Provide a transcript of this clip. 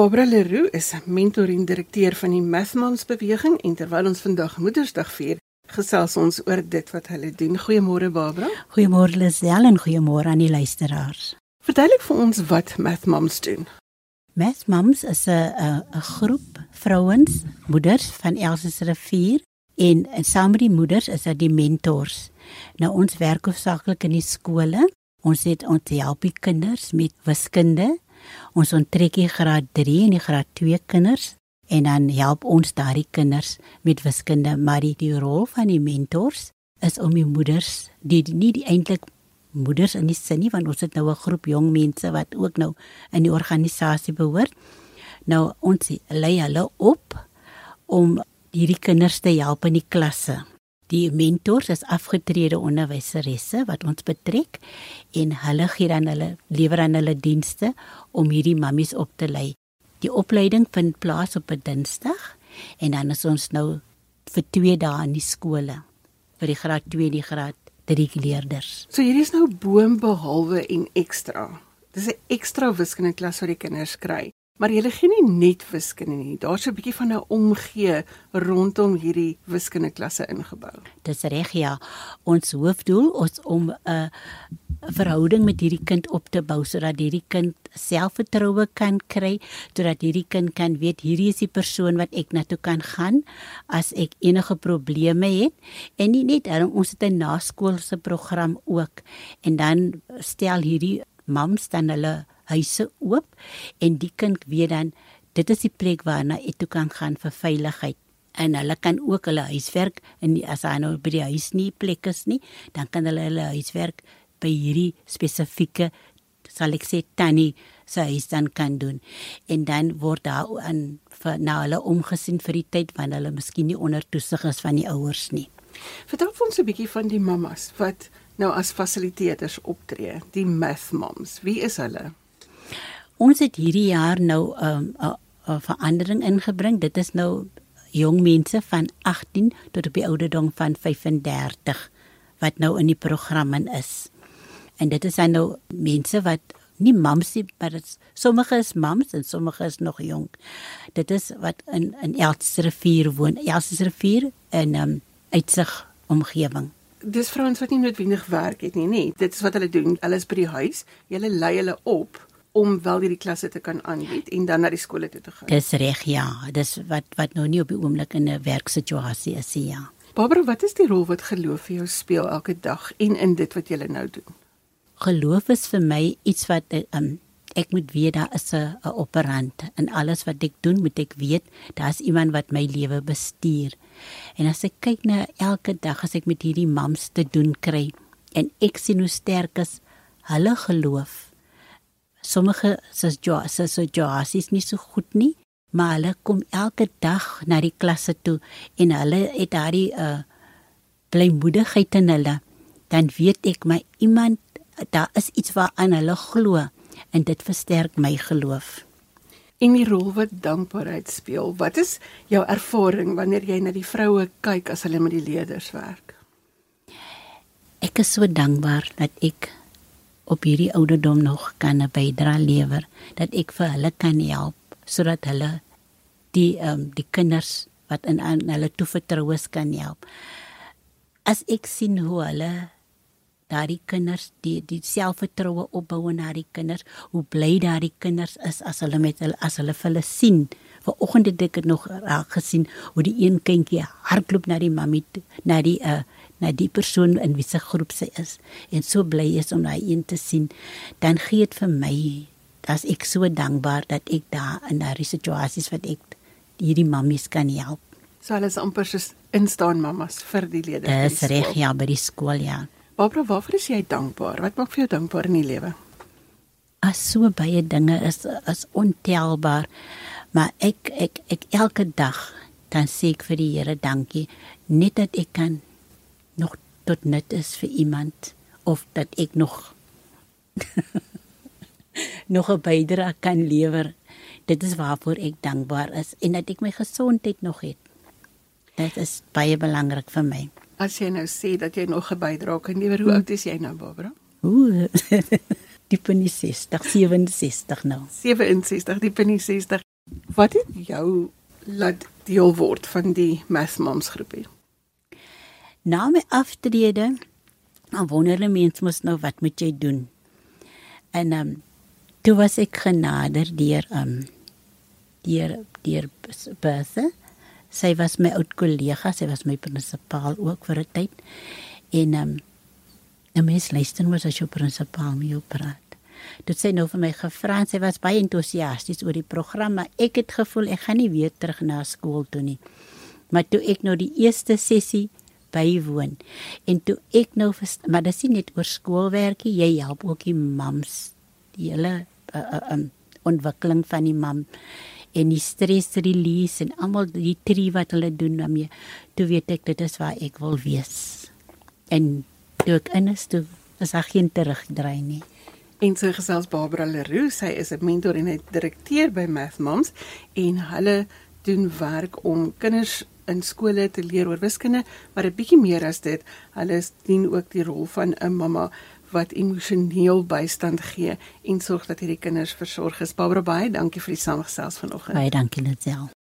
Barbara Leroux is mentor en direkteur van die Mathmoms beweging en terwyl ons vandag Moedersdag vier, gesels ons oor dit wat hulle doen. Goeiemôre Barbara. Goeiemôre Lisel en goeiemôre aan die luisteraars. Verduidelik vir ons wat Mathmoms doen. Mathmoms is 'n groep vrouens, moeders van Elsiersrivier en saam met die moeders is dit die mentors. Nou ons werk hoofsaaklik in die skole. Ons help die kinders met wiskunde. Ons onttrek die graad 3 en die graad 2 kinders en dan help ons daardie kinders met wiskunde, maar die rol van die mentors is om die moeders, nie eintlik moeders in die sin nie, want ons het nou 'n groep jong mense wat ook nou in die organisasie behoort. Nou ons lei hulle op om hierdie kinders te help in die klasse. Die mentors is afgetrede onderwyseresse wat ons betrek en hulle gee dan lewer aan hulle dienste om hierdie mammies op te lei. Die opleiding vind plaas op 'n Dinsdag en dan is ons nou vir 2 dae in die skole vir die graad 2 en die graad 3 leerders. So hierdie is nou boom behalwe en ekstra. Dis 'n ekstra wiskunde klas wat die kinders kry. Maar julle gee nie net wiskunde nie. Daar's 'n bietjie van 'n omgee rondom hierdie wiskunde klasse ingebou. Dis reg, ja. Ons hoofdoel is om 'n verhouding met hierdie kind op te bou sodat hierdie kind selfvertroue kan kry, sodat hierdie kind kan weet hierdie is die persoon wat ek na toe kan gaan as ek enige probleme het. En nie net ons het 'n naskoolse program ook. En dan stel hierdie mams dan hulle huise oop en die kind weet dan dit is die plek waarna ek toe kan gaan vir veiligheid. En hulle kan ook hulle huiswerk en as hy nou by die huis nie plek is nie, dan kan hulle huiswerk by hierdie spesifieke, sal ek sê, tannie se huis dan kan doen. En dan word daar na hulle omgesien vir die tyd wanneer hulle miskien nie onder toesig is van die ouers nie. Vertel ons 'n bietjie van die mammas wat nou as fasilitators optree, die Mathmoms. Wie is hulle? Ons het hierdie jaar nou 'n verandering ingebring. Dit is nou jong mense van 18 tot op die ouderdom van 35 wat nou in die programme is. En dit is dan nou mense wat nie mams nie, maar sommige is mams en sommige is nog jong. Dit is wat in Elsiersrivier woon. Elsiersrivier in Uitsig omgewing. Dis vrouens wat nie noodwendig werk het nie. Dit is wat hulle doen. Hulle is by die huis. Hulle lei hulle op om wel hierdie klasse te kan aanbied en dan na die skole toe te gaan. Dis reg, ja. Dis wat nou nie op die oomblik in 'n werksituasie is, ja. Barbara, wat is die rol wat geloof vir jou speel elke dag en in dit wat jy nou doen? Geloof is vir my iets wat ek moet weet daar is 'n operant. In alles wat ek doen, moet ek weet daar's iemand wat my lewe bestuur. En as ek kyk na elke dag as ek met hierdie mams te doen kry en ek sien hoe sterk is hulle geloof. Sommige situasies nie so goed nie, maar hulle kom elke dag na die klasse toe en hulle het daardie blymoedigheid in hulle. Dan weet ek maar iemand, daar is iets waaraan hulle glo en dit versterk my geloof. En die rol wat dankbaarheid speel. Wat is jou ervaring wanneer jy na die vroue kyk as hulle met die leerders werk? Ek is so dankbaar dat ek op hierdie ouderdom nog kan 'n bydrae lewer, dat ek vir hulle kan help sodat hulle die kinders wat in hulle toevertrou is kan help. As ek sien hoe hulle daardie kinders die selfvertroue opbou in daardie kinders, hoe bly daardie kinders is as hulle vir hulle sien. Vanoggend het ek nog gesien hoe die een kindjie hardloop na die mammie na die persoon in wie se groep sy is en so bly is om daai een te sien. Dan gee dit vir my, as ek so dankbaar dat ek daar in daardie situasies wat ek hierdie mammies kan help. So hulle is amper soos instaan mammas vir die leerders. Dis reg, ja, by die skool, ja. Barbara, waarvoor is jy dankbaar? Wat maak vir jou dankbaar in die lewe? As so baie dinge is ontelbaar, maar ek elke dag dan sê ek vir die Here dankie, net dat ek kan nog tot nut is vir iemand, of dat ek nog 'n bydrae kan lewer. Dit is waarvoor ek dankbaar is, en dat ek my gesondheid nog het. Dit is baie belangrik vir my. As jy nou sê dat jy nog 'n bydrae kan lewer, hoe oud is jy nou, Barbara? Diep in die 60, 67 nou. 67, diep in die 60. Wat het jou laat deel word van die Math Moms groepie? Na my aftrede, dan wonder 'n mens mos nou wat moet jy doen. En toe was ek genader deur Bertha. Sy was my oud kollega, sy was my prinsipaal ook vir 'n tyd. En 'n mens luister mos as jou prinsipaal met jou praat. Toe sy nou vir my gevra en sy was baie entoesiasties oor die program, maar ek het gevoel ek gaan nie weer terug na skool toe nie. Maar toe ek nou die eerste sessie bywoon en toe ek nou maar dis nie net oor skoolwerkie, jy help ook die mams, die hele ontwikkeling van die mam en die stress release en almal die tree wat hulle doen daarmee. Toe weet ek dit is waar ek wil wees. En toe ek in is, toe is daar geen terugdraai nie. En so gesels Barbara Leroux, sy is 'n mentor en 'n direkteur by Math Moms en hulle doen werk om kinders in skole te leer oor wiskunde, maar 'n bietjie meer as dit, hulle dien ook die rol van 'n mamma wat emosioneel bystand gee en sorg dat hierdie kinders versorg is. Barbara, baie dankie vir die samegesels vanoggend. Baie dankie Lisel.